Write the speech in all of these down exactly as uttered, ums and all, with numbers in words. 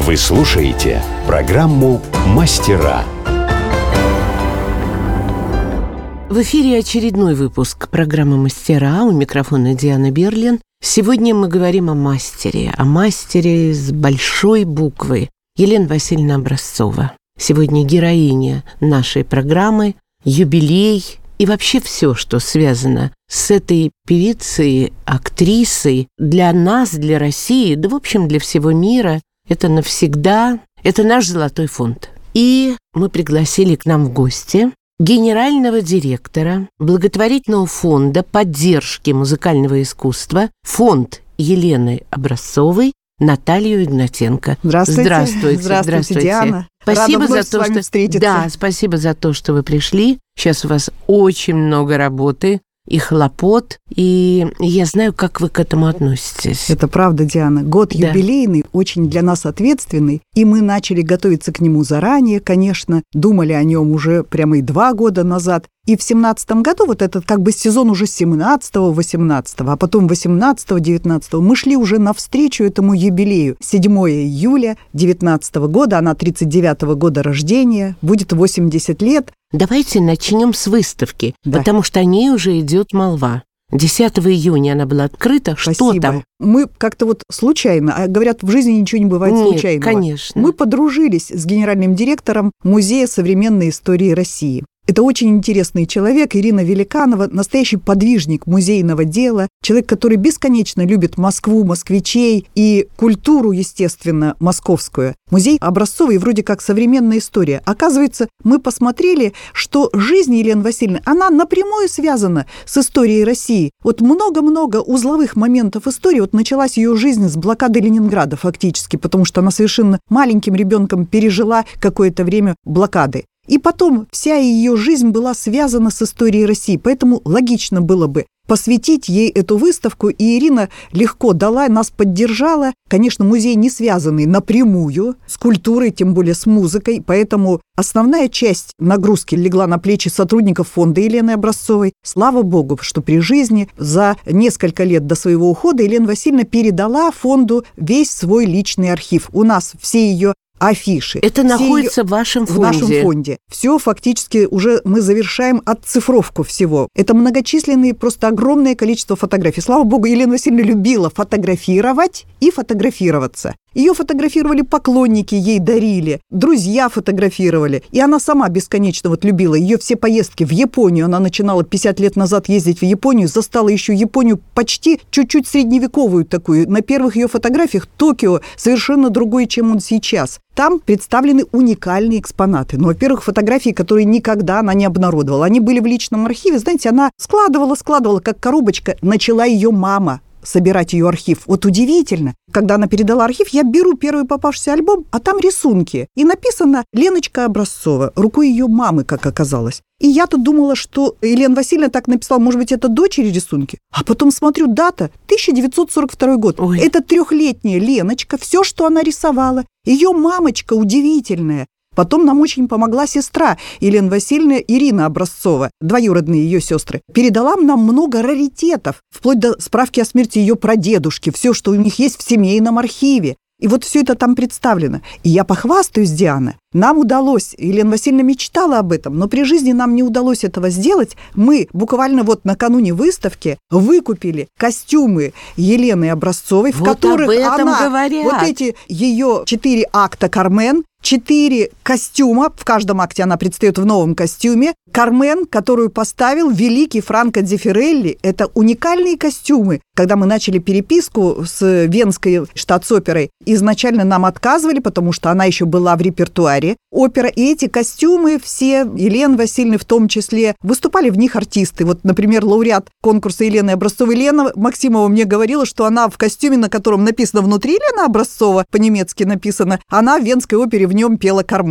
Вы слушаете программу «Мастера». В эфире очередной выпуск программы «Мастера». У микрофона Диана Берлин. Сегодня мы говорим о мастере, о мастере с большой буквы. Елена Васильевна Образцова. Сегодня героиня нашей программы, юбилей и вообще все, что связано с этой певицей, актрисой. Для нас, для России, да в общем для всего мира, это навсегда, это наш золотой фонд. И мы пригласили к нам в гости генерального директора благотворительного фонда поддержки музыкального искусства, фонд Елены Образцовой, Наталью Игнатенко. Здравствуйте. Здравствуйте. Здравствуйте, Здравствуйте. Диана. Спасибо Рада за вновь то, с вами что встретиться. Да, спасибо за то, что вы пришли. Сейчас у вас очень много работы и хлопот, и я знаю, как вы к этому относитесь. Это правда, Диана. Год Да. юбилейный, очень для нас ответственный, и мы начали готовиться к нему заранее, конечно, думали о нем уже прямо и два года назад. И в семнадцатом году, вот этот как бы сезон уже семнадцатого-восемнадцатого, а потом восемнадцатого-девятнадцатого, мы шли уже навстречу этому юбилею. седьмого июля девятнадцатого года, она тридцать девятого года рождения, будет восемьдесят лет. Давайте начнем с выставки, Да. потому что о ней уже идет молва. десятого июня она была открыта. Что Спасибо. там? Мы как-то вот случайно, а говорят, в жизни ничего не бывает Нет, случайного. конечно. Мы подружились с генеральным директором Музея современной истории России. Это очень интересный человек, Ирина Великанова, настоящий подвижник музейного дела, человек, который бесконечно любит Москву, москвичей и культуру, естественно, московскую. Музей Образцовой вроде как современная история. Оказывается, мы посмотрели, что жизнь Елены Васильевны, она напрямую связана с историей России. Вот много-много узловых моментов истории. Вот началась ее жизнь с блокады Ленинграда фактически, потому что она совершенно маленьким ребенком пережила какое-то время блокады. И потом вся ее жизнь была связана с историей России, поэтому логично было бы посвятить ей эту выставку, и Ирина легко дала, нас поддержала. Конечно, музей не связанный напрямую с культурой, тем более с музыкой, поэтому основная часть нагрузки легла на плечи сотрудников фонда Елены Образцовой. Слава богу, что при жизни за несколько лет до своего ухода Елена Васильевна передала фонду весь свой личный архив. У нас все ее афиши. Это все находится ее... в вашем фонде? В нашем фонде. Все фактически уже мы завершаем отцифровку всего. Это многочисленные, просто огромное количество фотографий. Слава богу, Елена Васильевна любила фотографировать и фотографироваться. Ее фотографировали поклонники, ей дарили, друзья фотографировали. И она сама бесконечно вот любила. Ее все поездки в Японию, она начинала пятьдесят лет назад ездить в Японию, застала еще Японию почти чуть-чуть средневековую такую. На первых ее фотографиях Токио совершенно другой, чем он сейчас. Там представлены уникальные экспонаты. Ну, во-первых, фотографии, которые никогда она не обнародовала. Они были в личном архиве. Знаете, она складывала, складывала, как коробочка. Начала ее мама собирать ее архив. Вот удивительно. Когда она передала архив, я беру первый попавшийся альбом, а там рисунки. И написано «Леночка Образцова», рукой ее мамы, как оказалось. И я тут думала, что Елена Васильевна так написала, может быть, это дочери рисунки. А потом смотрю, дата тысяча девятьсот сорок второй год. Ой. Это трехлетняя Леночка, все, что она рисовала. Ее мамочка удивительная. Потом нам очень помогла сестра Елены Васильевны, Ирина Образцова, двоюродные ее сестры. Передала нам много раритетов, вплоть до справки о смерти ее прадедушки, все, что у них есть в семейном архиве. И вот все это там представлено. И я похвастаюсь, Диана, нам удалось, Елена Васильевна мечтала об этом, но при жизни нам не удалось этого сделать. Мы буквально вот накануне выставки выкупили костюмы Елены Образцовой, в Вот которых об этом она, говорят. вот эти ее четыре акта «Кармен», четыре костюма, в каждом акте она предстает в новом костюме. «Кармен», которую поставил великий Франко Дзеффирелли, это уникальные костюмы. Когда мы начали переписку с Венской штатс-оперой, изначально нам отказывали, потому что она еще была в репертуаре опера, и эти костюмы все, Елены Васильевны в том числе, выступали в них артисты. Вот, например, лауреат конкурса Елены Образцовой Лена Максимова мне говорила, что она в костюме, на котором написано внутри Елена Образцова, по-немецки написано, она в Венской опере в нем пела «Кармен».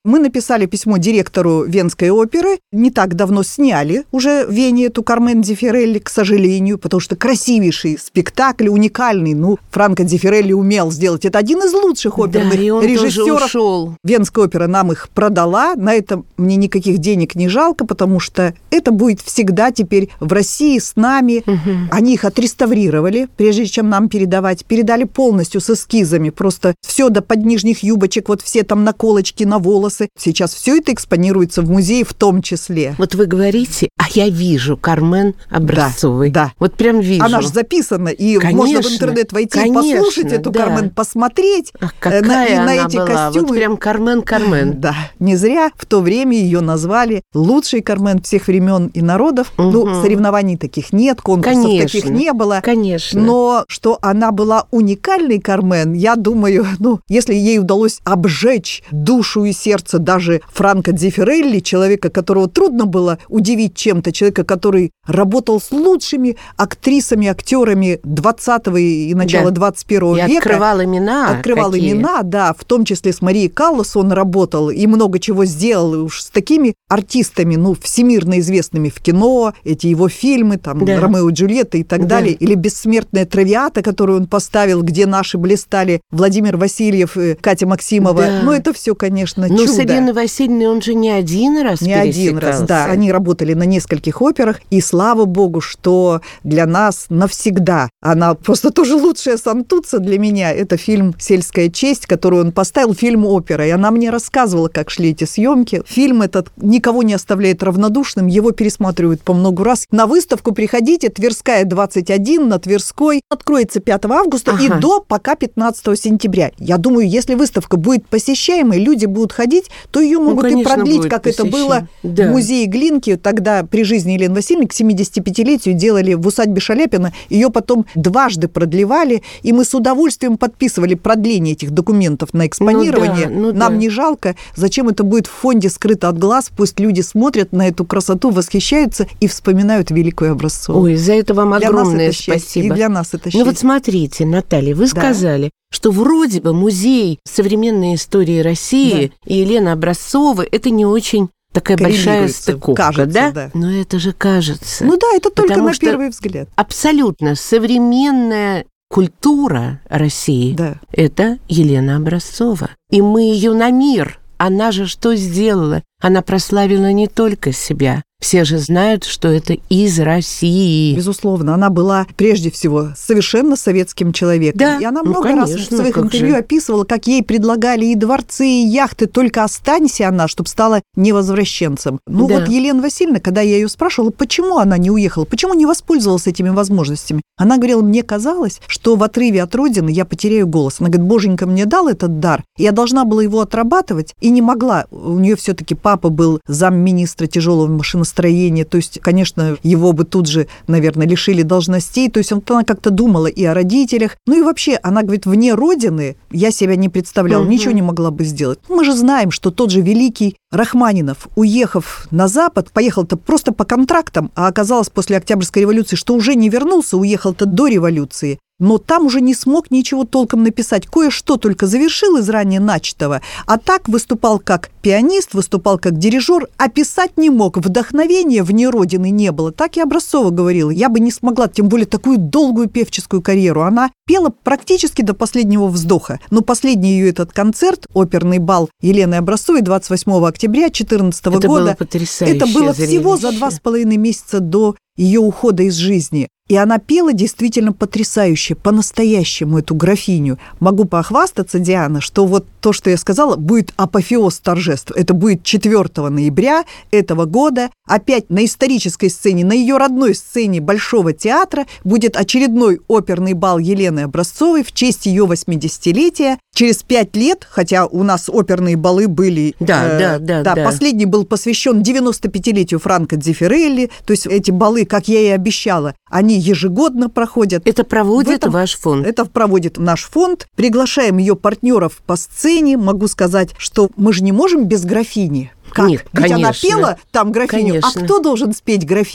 Мы написали письмо директору Венской оперы. Не так давно сняли уже в Вене эту «Кармен Дзеффирелли», к сожалению, потому что красивейший спектакль, уникальный. Ну, Франко Дзеффирелли умел сделать. Это один из лучших оперных да, и он режиссеров. Тоже ушел. Венская опера нам их продала. На это мне никаких денег не жалко, потому что это будет всегда теперь в России с нами. Угу. Они их отреставрировали, прежде чем нам передавать. Передали полностью с эскизами. Просто все до поднижних юбочек, вот все там наколочки на волосы. Сейчас все это экспонируется в музее в том числе. Вот вы говорите, а я вижу Кармен Образцовой. Да, да. Вот прям вижу. Она же записана, и конечно, можно в интернет войти и послушать эту да. Кармен, посмотреть. Ах, какая на, она на эти была. костюмы. Вот прям Кармен-Кармен. Да, не зря в то время ее назвали лучшей Кармен всех времен и народов. Угу. Ну, соревнований таких нет, конкурсов конечно, таких не было. Конечно. Но что она была уникальной Кармен, я думаю, ну, если ей удалось обжечь душу и сердце даже Франко Дзеффирелли, человека, которого трудно было удивить чем-то, человека, который работал с лучшими актрисами, актерами двадцатого и начала да. двадцать первого и века. открывал имена. Открывал какие? имена, да, в том числе с Марией Каллас он работал и много чего сделал, и уж с такими артистами, ну, всемирно известными в кино, эти его фильмы, там, да. «Ромео и Джульетта» и так да. далее, или «Бессмертная Травиата», которую он поставил, где наши блистали Владимир Васильев и Катя Максимова. Да. Ну, это все, конечно, Но чудо. Но с Ириной Васильевной он же не один раз Не один раз, да. Они работали на нескольких операх, и слава богу, что для нас навсегда она просто тоже лучшая сантуца для меня. Это фильм «Сельская честь», который он поставил, фильм-опера. И она мне рассказывала, как шли эти съемки. Фильм этот никого не оставляет равнодушным, его пересматривают по много раз. На выставку приходите, Тверская, двадцать один, на Тверской. Откроется пятого августа ага. и до пока пятнадцатого сентября. Я думаю, если выставка будет посещаемой, люди будут ходить, то ее могут ну, конечно, и продлить, как посещаем. Это было да. в музее Глинки. Тогда при жизни Елены Васильевны к семидесятипятилетию делали в усадьбе Шаляпина. Ее потом дважды продлевали, и мы с удовольствием подписывали продление этих документов на экспонирование. Ну, да, ну, Нам да. не жалко. Зачем это будет в фонде скрыто от глаз? Пусть люди смотрят на эту красоту, восхищаются и вспоминают великую Образцову. Ой, за это вам для огромное нас это спасибо. И для нас это счастье. Ну вот смотрите, Наталья, вы да. сказали, что вроде бы музей современной истории России да. и Елена Образцова – это не очень такая большая стыковка, кажется, да? да? Но это же кажется. Ну да, это только на что первый взгляд. Абсолютно современная культура России да. – это Елена Образцова. И мы ее на мир. Она же что сделала? Она прославила не только себя. Все же знают, что это из России. Безусловно, она была прежде всего совершенно советским человеком. Да. И она ну, много конечно, раз в своих интервью же. описывала, как ей предлагали и дворцы, и яхты, только останься она, чтобы стала невозвращенцем. Ну да. вот Елена Васильевна, когда я ее спрашивала, почему она не уехала, почему не воспользовалась этими возможностями, она говорила, мне казалось, что в отрыве от родины я потеряю голос. Она говорит, боженька мне дал этот дар, я должна была его отрабатывать, и не могла. У нее все-таки папа был замминистра тяжелого машиностроения, то есть, конечно, его бы тут же, наверное, лишили должностей, то есть она как-то думала и о родителях, ну и вообще, она говорит, вне родины я себя не представляла, угу. ничего не могла бы сделать. Мы же знаем, что тот же великий Рахманинов, уехав на Запад, поехал-то просто по контрактам, а оказалось после Октябрьской революции, что уже не вернулся, уехал-то до революции. Но там уже не смог ничего толком написать. Кое-что только завершил из ранее начатого. А так выступал как пианист, выступал как дирижер, а писать не мог. Вдохновения вне родины не было. Так и Образцова говорила. Я бы не смогла, тем более такую долгую певческую карьеру. Она пела практически до последнего вздоха. Но последний ее этот концерт, оперный бал Елены Образцовой двадцать восьмого октября две тысячи четырнадцатого это года. Было потрясающе это было зрелище. Всего за два с половиной месяца до ее ухода из жизни. И она пела действительно потрясающе, по-настоящему эту графиню. Могу похвастаться, Диана, что вот то, что я сказала, будет апофеоз торжеств. Это будет четвёртого ноября этого года. Опять на исторической сцене, на ее родной сцене Большого театра будет очередной оперный бал Елены Образцовой в честь ее восьмидесятилетия. Через пять лет, хотя у нас оперные балы были... Да, э, да, да, да, да. Последний был посвящен девяносто пятилетию Франко Дзеффирелли. То есть эти балы, как я и обещала, они ежегодно проходят. Это проводит этом, ваш фонд? Это проводит наш фонд. Приглашаем ее партнеров по сцене. Могу сказать, что мы же не можем без графини. Как? Нет, Ведь конечно. она пела там графиню, Конечно. а кто должен спеть графиню?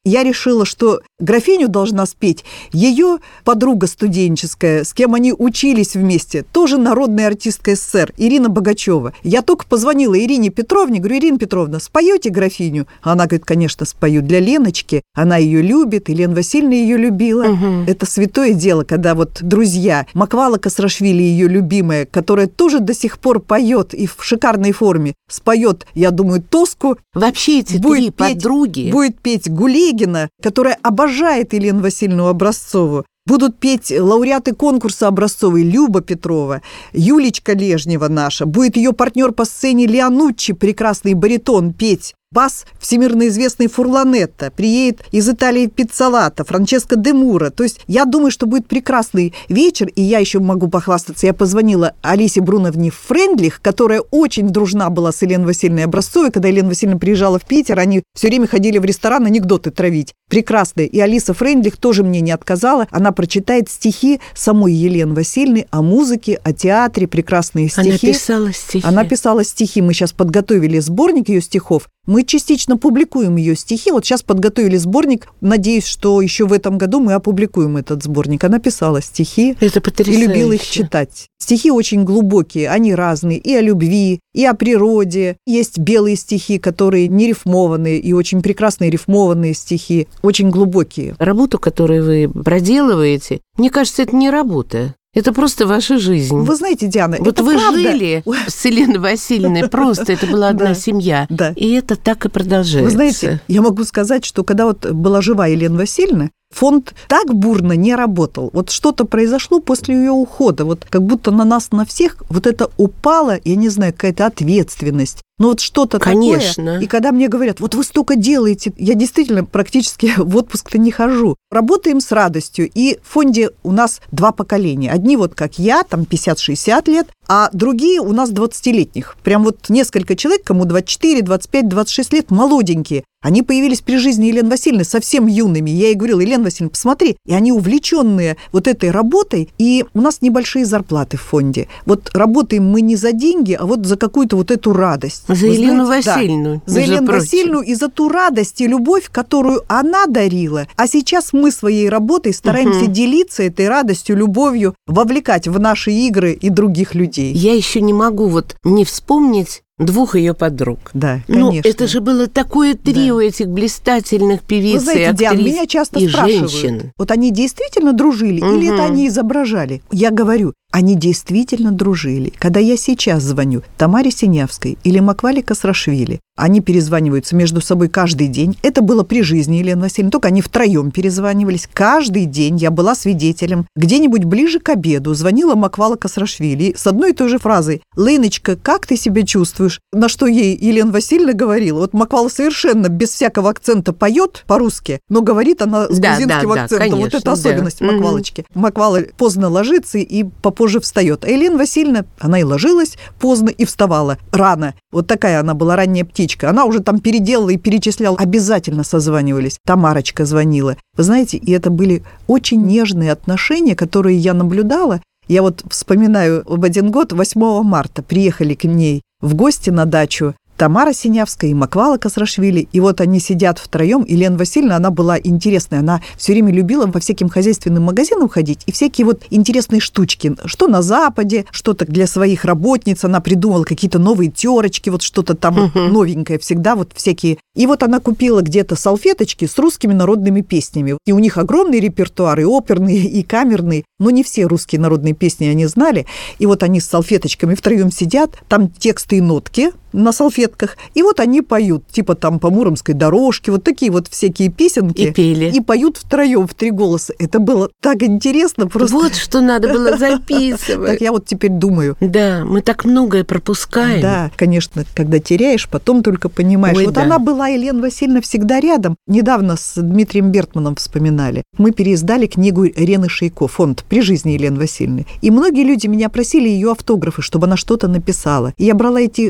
я решила, что графиню должна спеть ее подруга студенческая, с кем они учились вместе, тоже народная артистка СССР, Ирина Богачева. Я только позвонила Ирине Петровне, говорю: Ирина Петровна, споете графиню? Она говорит: конечно, спою для Леночки, она ее любит, и Лена Васильевна ее любила. Угу. Это святое дело, когда вот друзья, Маквала Касрашвили, ее любимая, которая тоже до сих пор поет и в шикарной форме, споет, я думаю, Тоску. Вообще эти три подруги. Будет петь Гулегина, которая обожает Елену Васильевну Образцову. Будут петь лауреаты конкурса образцовой Люба Петрова, Юлечка Лежнева наша. Будет ее партнер по сцене Леонуччи, прекрасный баритон, петь. Бас всемирно известный Фурланетто, приедет из Италии Пиццалата, Франческо де Мура. То есть я думаю, что будет прекрасный вечер, и я еще могу похвастаться. Я позвонила Алисе Бруновне Френдлих, которая очень дружна была с Еленой Васильевной Образцовой. Когда Елена Васильевна приезжала в Питер, они все время ходили в ресторан анекдоты травить. Прекрасная. И Алиса Френдлих тоже мне не отказала. Она прочитает стихи самой Елены Васильевны о музыке, о театре, прекрасные стихи. Она писала стихи. Она писала стихи. Мы сейчас подготовили сборник ее стихов. Мы частично публикуем ее стихи. Вот сейчас подготовили сборник. Надеюсь, что еще в этом году мы опубликуем этот сборник. Она писала стихи. Это потрясающе. И любила их читать. Стихи очень глубокие, они разные. И о любви, и о природе. Есть белые стихи, которые не рифмованные, и очень прекрасные рифмованные стихи. Очень глубокие. Работу, которую вы проделываете, мне кажется, это не работа. Это просто ваша жизнь. Вы знаете, Диана, вот это вы правда. жили с Еленой Васильевной, просто это была одна да, семья. Да. И это так и продолжается. Вы знаете, я могу сказать, что когда вот была жива Елена Васильевна, фонд так бурно не работал. Вот что-то произошло после ее ухода. Вот как будто на нас, на всех вот это упало, я не знаю, какая-то ответственность. Ну вот что-то Конечно. такое. И когда мне говорят: вот вы столько делаете, я действительно практически в отпуск-то не хожу. Работаем с радостью. И в фонде у нас два поколения. Одни вот как я, там пятьдесят-шестьдесят лет, а другие у нас двадцатилетних. Прям вот несколько человек, кому двадцать четыре, двадцать пять, двадцать шесть лет, молоденькие. Они появились при жизни Елены Васильевны совсем юными. Я ей говорила: Елена Васильевна, посмотри. И они увлеченные вот этой работой. И у нас небольшие зарплаты в фонде. Вот работаем мы не за деньги, а вот за какую-то вот эту радость. За Вы Елену знаете, Васильевну. Да, за Елену прочим. Васильевну и за ту радость и любовь, которую она дарила. А сейчас мы своей работой стараемся угу. делиться этой радостью, любовью, вовлекать в наши игры и других людей. Я еще не могу вот не вспомнить двух ее подруг. Да, конечно. Ну, это же было такое трио да. этих блистательных певиц. Вы знаете, и актрис, Диана, меня часто и спрашивают, женщин. Вот они действительно дружили угу. или это они изображали? Я говорю, они действительно дружили. Когда я сейчас звоню Тамаре Синявской или Маквале Касрашвили, они перезваниваются между собой каждый день. Это было при жизни Елены Васильевны, только они втроем перезванивались. Каждый день я была свидетелем. Где-нибудь ближе к обеду звонила Маквала Касрашвили с одной и той же фразой: «Леночка, как ты себя чувствуешь?» На что ей Елена Васильевна говорила. Вот Маквала совершенно без всякого акцента поет по-русски, но говорит она с да, грузинским да, акцентом. Да, конечно, вот это особенность да. Маквалочки. Mm-hmm. Маквала поздно ложится и попозже встает. А Елена Васильевна, она и ложилась поздно, и вставала рано. Вот такая она была ранняя птичка. Она уже там переделала и перечисляла. Обязательно созванивались. Тамарочка звонила. Вы знаете, и это были очень нежные отношения, которые я наблюдала. Я вот вспоминаю об один год, восьмого марта, приехали к ней в гости на дачу Тамара Синявская и Маквала Касрашвили. И вот они сидят втроем. И Елена Васильевна, она была интересная. Она все время любила по всяким хозяйственным магазинам ходить и всякие вот интересные штучки. Что на Западе, что-то для своих работниц. Она придумала какие-то новые терочки, вот что-то там uh-huh. новенькое всегда, вот всякие. И вот она купила где-то салфеточки с русскими народными песнями. И у них огромный репертуар, и оперный, и камерный. Но не все русские народные песни они знали. И вот они с салфеточками втроем сидят. Там тексты и нотки на салфетках. И вот они поют, типа там по Муромской дорожке, вот такие вот всякие песенки. И пели. И поют втроем в три голоса. Это было так интересно просто. Вот что надо было записывать. Так я вот теперь думаю. Да, мы так многое пропускаем. Да, конечно, когда теряешь, потом только понимаешь. Вот она была, Елена Васильевна, всегда рядом. Недавно с Дмитрием Бертманом вспоминали. Мы переиздали книгу Рены Шейко, фонд при жизни Елены Васильевны. И многие люди меня просили ее автографы, чтобы она что-то написала. И я брала эти кучу книг,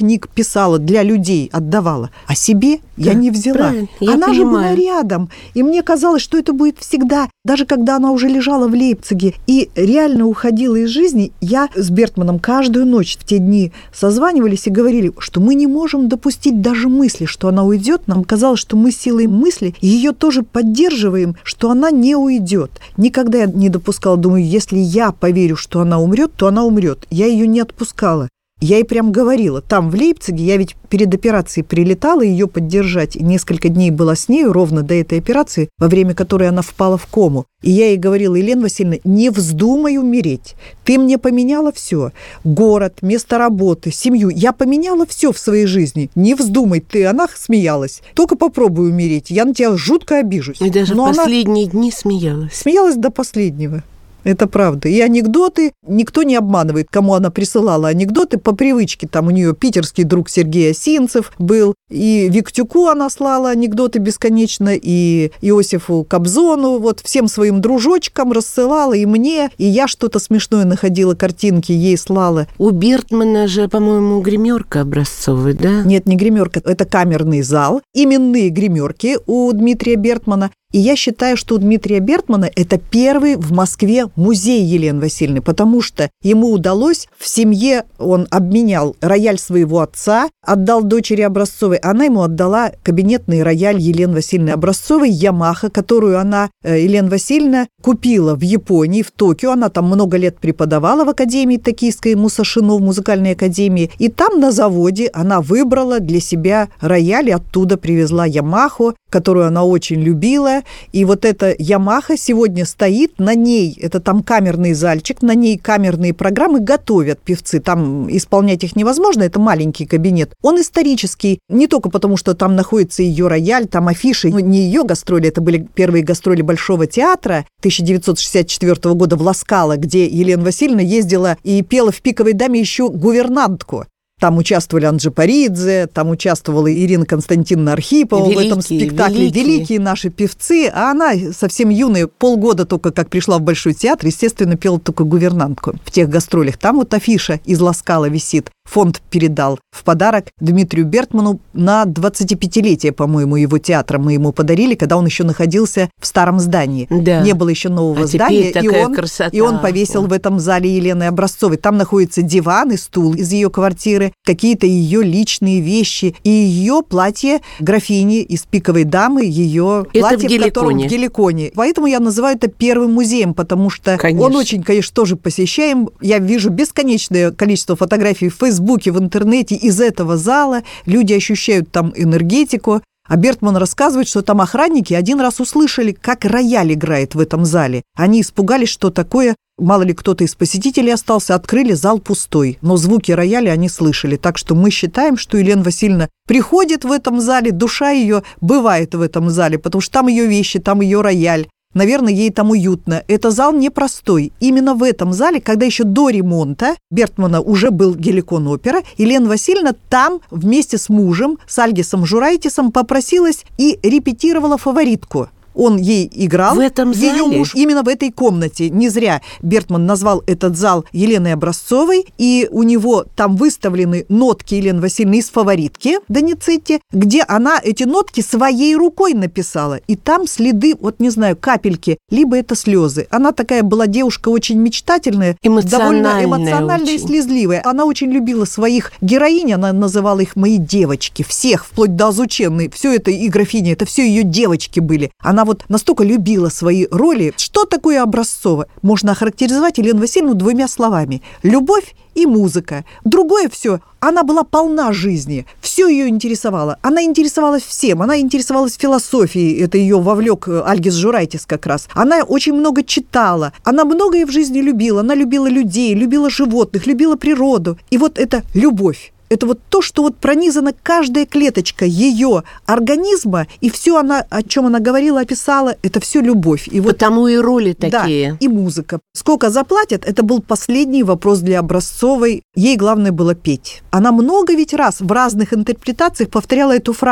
книг писала, для людей отдавала. А себе да, я не взяла. Правильно, я она понимаю. же была рядом. И мне казалось, что это будет всегда. Даже когда она уже лежала в Лейпциге и реально уходила из жизни, я с Бертманом каждую ночь в те дни созванивались и говорили, что мы не можем допустить даже мысли, что она уйдет. Нам казалось, что мы силой мысли ее тоже поддерживаем, что она не уйдет. Никогда я не допускала, думаю, если я поверю, что она умрет, то она умрет. Я ее не отпускала. Я ей прям говорила, там в Лейпциге, я ведь перед операцией прилетала ее поддержать, и несколько дней была с нею ровно до этой операции, во время которой она впала в кому. И я ей говорила, Елена Васильевна, не вздумай умереть. Ты мне поменяла все. Город, место работы, семью. Я поменяла все в своей жизни. Не вздумай ты. Она смеялась. Только попробуй умереть. Я на тебя жутко обижусь. И даже Но в последние она дни смеялась. Смеялась до последнего. Это правда. И анекдоты никто не обманывает, кому она присылала анекдоты по привычке. Там у нее питерский друг Сергей Осинцев был, и Виктюку она слала анекдоты бесконечно, и Иосифу Кобзону, вот всем своим дружочкам рассылала, и мне, и я что-то смешное находила, картинки ей слала. У Бертмана же, по-моему, гримерка образцовая, да? Нет, не гримерка, это камерный зал, именные гримерки у Дмитрия Бертмана. И я считаю, что у Дмитрия Бертмана это первый в Москве музей Елены Васильевны, потому что ему удалось в семье, он обменял рояль своего отца, отдал дочери Образцовой, она ему отдала кабинетный рояль Елены Васильевны Образцовой, Ямаха, которую она, Елена Васильевна, купила в Японии, в Токио. Она там много лет преподавала в академии токийской Мусашино, в музыкальной академии. И там на заводе она выбрала для себя рояль и оттуда привезла Ямаху, которую она очень любила. И вот эта Ямаха сегодня стоит, на ней, это там камерный зальчик, на ней камерные программы готовят певцы. Там исполнять их невозможно, это маленький кабинет. Он исторический, не только потому, что там находится ее рояль, там афиши. Ну, не ее гастроли, это были первые гастроли Большого театра тысяча девятьсот шестьдесят четвёртого года в Ласкало, где Елена Васильевна ездила и пела в «Пиковой даме» еще гувернантку. Там участвовали Анджи Паридзе, там участвовала Ирина Константиновна Архипова великие, в этом спектакле. Великие. великие наши певцы. А она совсем юная, полгода только как пришла в Большой театр, естественно, пела только гувернантку в тех гастролях. Там вот афиша из Ласкала висит. Фонд передал в подарок Дмитрию Бертману на двадцатипятилетие, по-моему, его театра. Мы ему подарили, когда он еще находился в старом здании. Да. Не было еще нового а здания. И он, и он повесил О. в этом зале Елены Образцовой. Там находится диван и стул из ее квартиры, какие-то ее личные вещи и ее платье графини из «Пиковой дамы», ее это платье, в, в котором в Геликоне. Поэтому я называю это первым музеем, потому что конечно. Он очень, конечно, тоже посещаем. Я вижу бесконечное количество фотографий в Фейсбуке, в интернете из этого зала. Люди ощущают там энергетику. А Бертман рассказывает, что там охранники один раз услышали, как рояль играет в этом зале. Они испугались, что такое. Мало ли кто-то из посетителей остался, открыли, зал пустой. Но звуки рояля они слышали. Так что мы считаем, что Елена Васильевна приходит в этом зале, душа ее бывает в этом зале, потому что там ее вещи, там ее рояль. Наверное, ей там уютно. Это зал непростой. Именно в этом зале, когда еще до ремонта Бертмана уже был Геликон опера, Елена Васильевна там вместе с мужем, с Альгисом Журайтисом, попросилась и репетировала фаворитку. Он ей играл, в этом ее зале? Муж, именно в этой комнате. Не зря Бертман назвал этот зал Еленой Образцовой, и у него там выставлены нотки Елены Васильевны из фаворитки Доницетти, где она эти нотки своей рукой написала. И там следы, вот не знаю, капельки, либо это слезы. Она такая была девушка очень мечтательная, довольно эмоциональная очень. И слезливая. Она очень любила своих героинь, она называла их «мои девочки», всех, вплоть до Озученной. Все это и графиня, это все ее девочки были. Она Она вот настолько любила свои роли. Что такое Образцова? Можно охарактеризовать Елену Васильевну двумя словами. Любовь и музыка. Другое все. Она была полна жизни. Все ее интересовало. Она интересовалась всем. Она интересовалась философией. Это ее вовлек Альгис Журайтис как раз. Она очень много читала. Она многое в жизни любила. Она любила людей, любила животных, любила природу. И вот эта любовь. Это вот то, что вот пронизана каждая клеточка ее организма, и все она, о чем она говорила, описала, это все любовь. И вот, потому и роли такие. Да, и музыка. Сколько заплатят, это был последний вопрос для Образцовой. Ей главное было петь. Она много ведь раз в разных интерпретациях повторяла эту фразу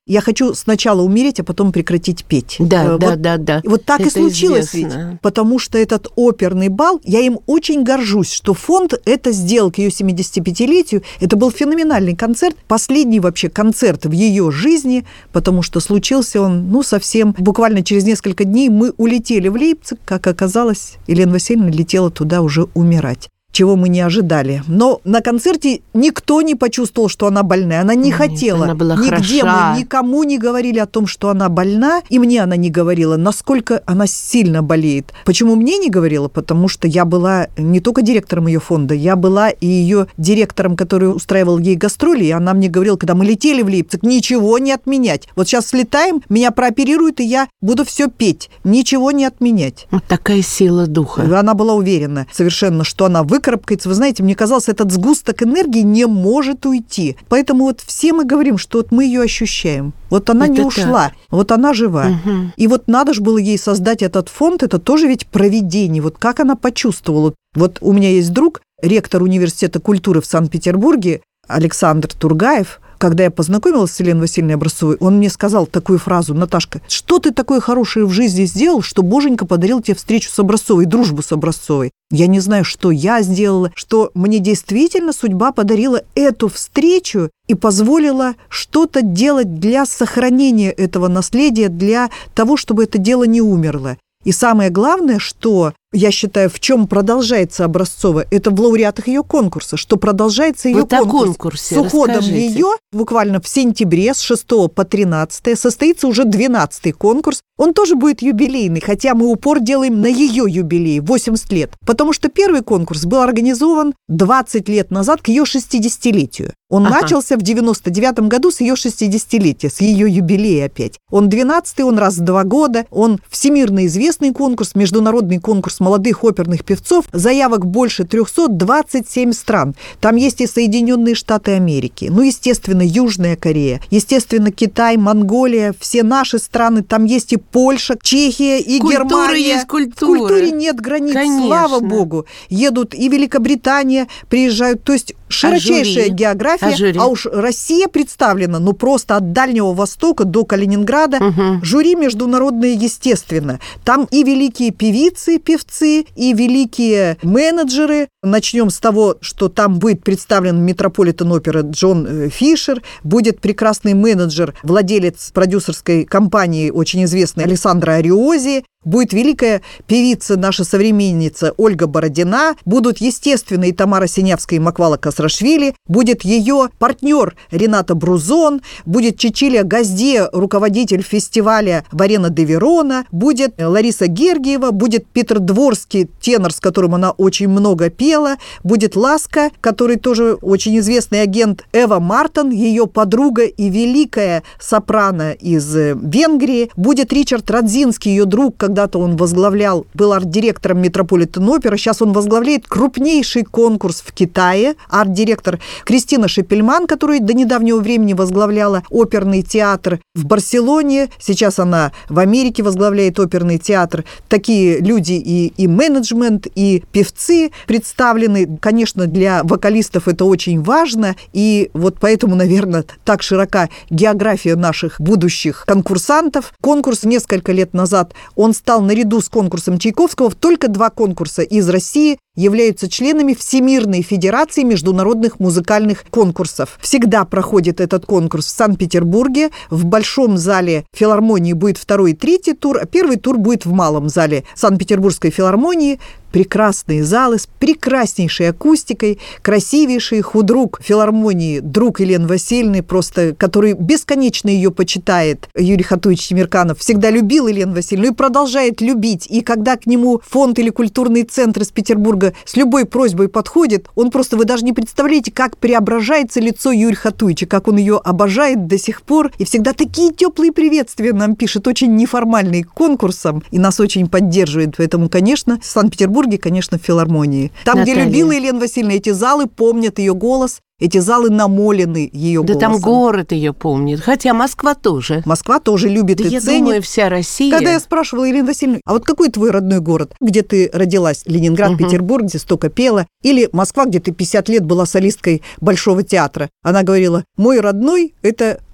я хочу сначала умереть, а потом прекратить петь. Да, вот, да, да, да. Вот так это и случилось известно. ведь, потому что этот оперный бал, я им очень горжусь, что фонд это сделал к ее семидесятипятилетию. Это был феноменальный концерт, последний вообще концерт в ее жизни, потому что случился он, ну, совсем, буквально через несколько дней мы улетели в Лейпциг, как оказалось, Елена Васильевна летела туда уже умирать, чего мы не ожидали. Но на концерте никто не почувствовал, что она больная. Она не Нет, хотела. она была Нигде хороша. мы никому не говорили о том, что она больна, и мне она не говорила, насколько она сильно болеет. Почему мне не говорила? Потому что я была не только директором ее фонда, я была и ее директором, который устраивал ей гастроли, и она мне говорила, когда мы летели в Лейпциг, ничего не отменять. Вот сейчас слетаем, меня прооперируют, и я буду все петь. Ничего не отменять. Вот такая сила духа. Она была уверена совершенно, что она выкарабкается. Вы знаете, мне казалось, этот сгусток энергии не может уйти. Поэтому вот все мы говорим, что вот мы ее ощущаем. Вот она это не ушла, так. вот она жива. Угу. И вот надо же было ей создать этот фонд, это тоже ведь провидение. Вот как она почувствовала. Вот у меня есть друг, ректор Университета культуры в Санкт-Петербурге, Александр Тургаев. Когда я познакомилась с Еленой Васильевной Образцовой, он мне сказал такую фразу: Наташка, что ты такое хорошее в жизни сделал, что Боженька подарил тебе встречу с Образцовой, дружбу с Образцовой? Я не знаю, что я сделала, что мне действительно судьба подарила эту встречу и позволила что-то делать для сохранения этого наследия, для того, чтобы это дело не умерло. И самое главное, что, я считаю, в чем продолжается Образцова, это в лауреатах ее конкурса, что продолжается ее вот конкурс. Конкурсе, с уходом расскажите. ее буквально в сентябре с шестого по тринадцатое состоится уже двенадцатый конкурс. Он тоже будет юбилейный, хотя мы упор делаем на ее юбилей, восемьдесят лет. Потому что первый конкурс был организован двадцать лет назад к ее шестидесятилетию. Он ага. начался в девяносто девятом году с ее шестидесятилетия, с ее юбилея опять. Он двенадцатый, он раз в два года, он всемирно известный конкурс, международный конкурс молодых оперных певцов, заявок больше триста двадцать семь стран. Там есть и Соединенные Штаты Америки, ну, естественно, Южная Корея, естественно, Китай, Монголия, все наши страны, там есть и Польша, Чехия, и культура Германия. Есть культура. В культуре нет границ, Конечно. Слава Богу. Едут и Великобритания, приезжают, то есть широчайшая а география, а, а уж Россия представлена, ну, просто от Дальнего Востока до Калининграда. Угу. Жюри международное, естественно. Там и великие певицы, певцы, и великие менеджеры. Начнем с того, что там будет представлен Метрополитен-опера Джон Фишер, будет прекрасный менеджер, владелец продюсерской компании, очень известный Александра Ариози, будет великая певица, наша современница Ольга Бородина, будут, естественно, и Тамара Синявская, и Маквала Касрашвили, будет ее партнер Рената Брузон, будет Чичилия Газде, руководитель фестиваля Варена де Верона, будет Лариса Гергиева, будет Питер Дворский, тенор, с которым она очень много пела, будет Ласка, который тоже очень известный агент, Эва Мартон, ее подруга и великая сопрано из Венгрии, будет Ричард Радзинский, ее друг, когда-то он возглавлял, был арт-директором Метрополитен-опера, сейчас он возглавляет крупнейший конкурс в Китае, арт-директор Кристина Шепельман, которая до недавнего времени возглавляла оперный театр в Барселоне, сейчас она в Америке возглавляет оперный театр. Такие люди и, и менеджмент, и певцы представлены. Конечно, для вокалистов это очень важно, и вот поэтому, наверное, так широка география наших будущих конкурсантов. Конкурс несколько лет назад, он стал наряду с конкурсом Чайковского, только два конкурса из России являются членами Всемирной Федерации международных музыкальных конкурсов. Всегда проходит этот конкурс в Санкт-Петербурге. В Большом зале филармонии будет второй и третий тур, а первый тур будет в Малом зале Санкт-Петербургской филармонии. Прекрасные залы с прекраснейшей акустикой, красивейший худрук филармонии, друг Елены Васильевны, просто, который бесконечно ее почитает, Юрий Хатуевич Тимирканов, всегда любил Елену Васильевну и продолжает любить. И когда к нему фонд или культурный центр из Петербурга с любой просьбой подходит, он просто, вы даже не представляете, как преображается лицо Юрия Хатуевича, как он ее обожает до сих пор, и всегда такие теплые приветствия нам пишет, очень неформальные к конкурсам, и нас очень поддерживает. Поэтому, конечно, в Санкт-Петербурге, конечно, в филармонии. Там, Наталья. где любила Елена Васильевна, эти залы помнят ее голос, эти залы намолены ее да голосом. Там город ее помнит, хотя Москва тоже. Москва тоже любит да и я ценит. думаю, вся Россия. Когда я спрашивала Елену Васильевну, а вот какой твой родной город, где ты родилась? Ленинград, угу. Петербург, где столько пела? Или Москва, где ты пятьдесят лет была солисткой Большого театра? Она говорила, мой родной – это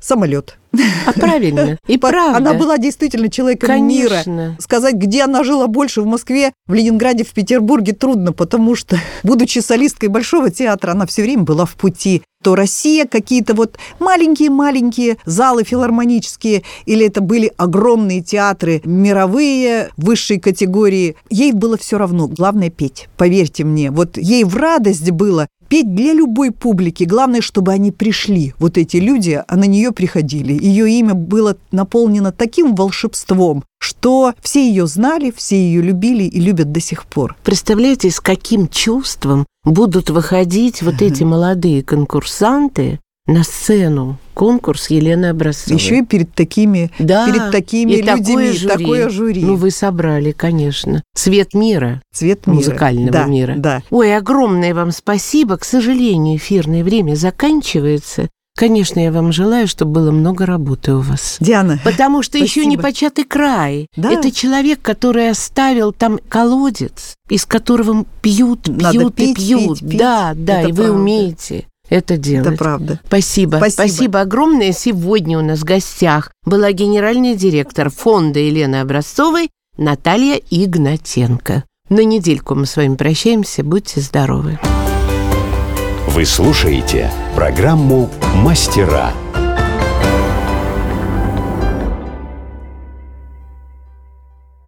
самолет. А правильно, и правда. Она была действительно человеком Конечно. мира. Сказать, где она жила больше, в Москве, в Ленинграде, в Петербурге, трудно, потому что, будучи солисткой Большого театра, она все время была в пути. То Россия, какие-то вот маленькие-маленькие залы филармонические, или это были огромные театры мировые, высшей категории. Ей было все равно, главное петь, поверьте мне. Вот ей в радость было петь для любой публики. Главное, чтобы они пришли, вот эти люди, а на нее приходили. Ее имя было наполнено таким волшебством, что все ее знали, все ее любили и любят до сих пор. Представляете, с каким чувством будут выходить вот эти молодые конкурсанты на сцену конкурс Елены Образцовой. Еще и перед такими, да, перед такими и людьми. Такое жюри. Такое жюри. Ну, вы собрали, конечно. Цвет мира. Цвет мира. Музыкального да, мира. Да. Ой, огромное вам спасибо. К сожалению, эфирное время заканчивается. Конечно, я вам желаю, чтобы было много работы у вас. Диана, Потому что спасибо. еще не початый край. Да. Это человек, который оставил там колодец, из которого пьют, пьют Надо и пить, пьют. пить, пить. Да, да, Это и вы правда. умеете это делать. Это правда. Спасибо. Спасибо. Спасибо огромное. Сегодня у нас в гостях была генеральный директор фонда Елены Образцовой Наталья Игнатенко. На недельку мы с вами прощаемся. Будьте здоровы. Вы слушаете программу «Мастера».